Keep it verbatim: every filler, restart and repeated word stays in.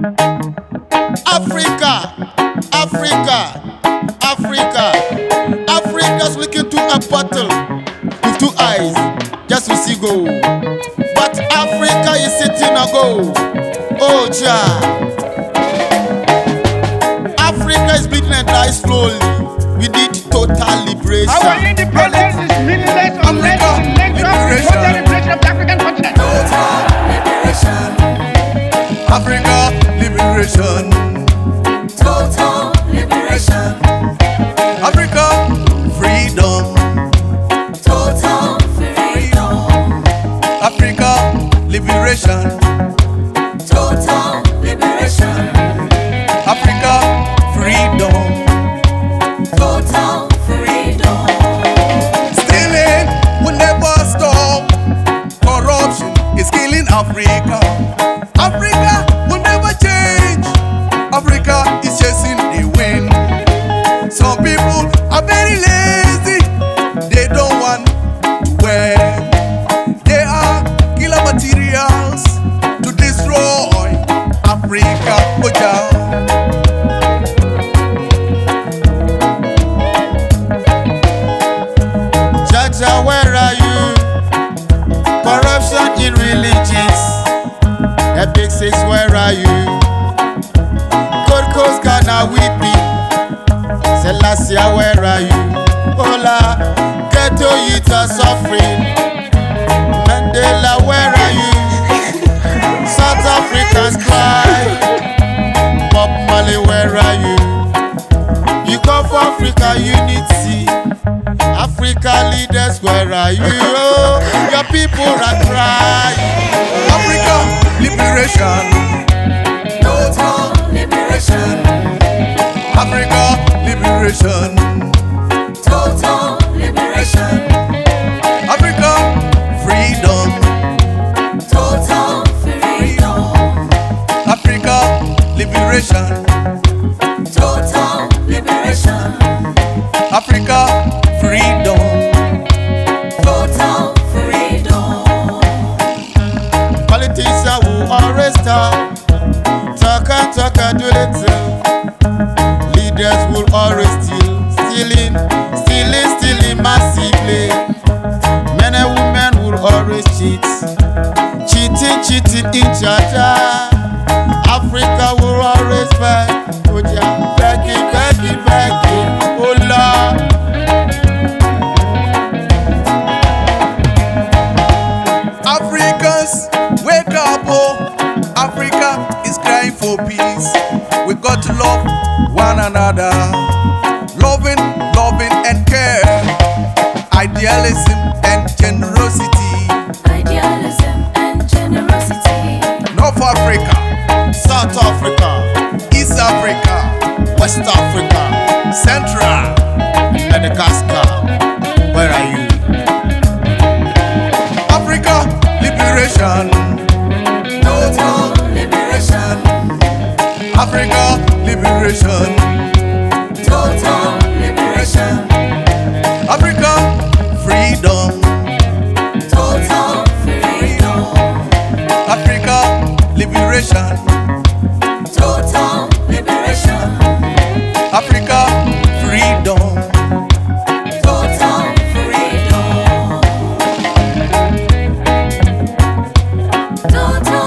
Africa, Africa, Africa. Africa's looking to a bottle with two eyes, just to see gold. But Africa is sitting a gold. Oh, Jah. Africa is bleeding and die slowly. We need total liberation. Our independence is meaningless unless it links up with total liberation of the African continent. Total liberation. Africa liberation. Total liberation. Africa freedom. Total freedom. Africa liberation. Total liberation. Africa freedom. Total freedom. Stealing will never stop. Corruption is killing Africa. Africa will never change. Africa is chasing the wind. Some people are very lazy. They don't want to work. They are killer materials to destroy Africa. Oh, yeah. Jaja, where are you? Corruption in religions. Epic says, where are you? Gold Coast Ghana weeping. Selassie, where are you? Hola, ghetto youth are suffering. Mandela, where are you? South Africans cry. Bob Marley, where are you? You come for Africa unity. Africa leaders, where are you? Oh, your people are crying. Africa liberation. Total liberation. Africa liberation. Total liberation. Africa freedom. Total freedom. Africa liberation. Total liberation. Africa freedom. Total freedom. Politicians will always talk, talk and talk and do little. Leaders will always steal, stealing, stealing, stealing massively. Men and women will always cheat, cheating, cheating each other. Africa will always beg, oh yeah, begging, begging, begging, oh Lord. Africans, wake up, oh! Africa is crying for peace. We got to love one another. Loving, loving and care. Idealism and generosity. Idealism and generosity. North Africa, South Africa, East Africa, West Africa, Central, Madagascar, where are you? Africa liberation. Total liberation. Africa liberation. Total liberation. Africa freedom. Total freedom. Africa liberation. Total liberation. Africa freedom. Total freedom. Total